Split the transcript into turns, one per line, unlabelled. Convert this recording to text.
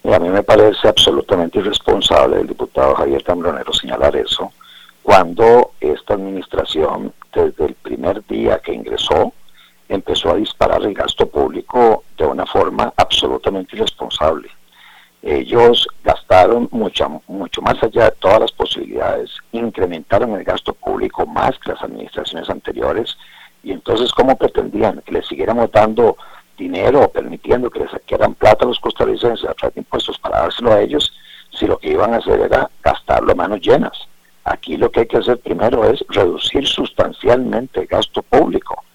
Y a mí me parece absolutamente irresponsable del diputado Javier Cambronero señalar eso, cuando esta administración, desde el primer día que ingresó, empezó a disparar el gasto público de una forma absolutamente irresponsable. Ellos gastaron mucho más allá de todas las posibilidades, incrementaron el gasto público más que las administraciones anteriores, y entonces, ¿cómo pretendían que les siguiéramos dando dinero o permitiendo que les saquieran plata a los costarricenses a través de impuestos para dárselo a ellos, si lo que iban a hacer era gastarlo a manos llenas? Aquí lo que hay que hacer primero es reducir sustancialmente el gasto público,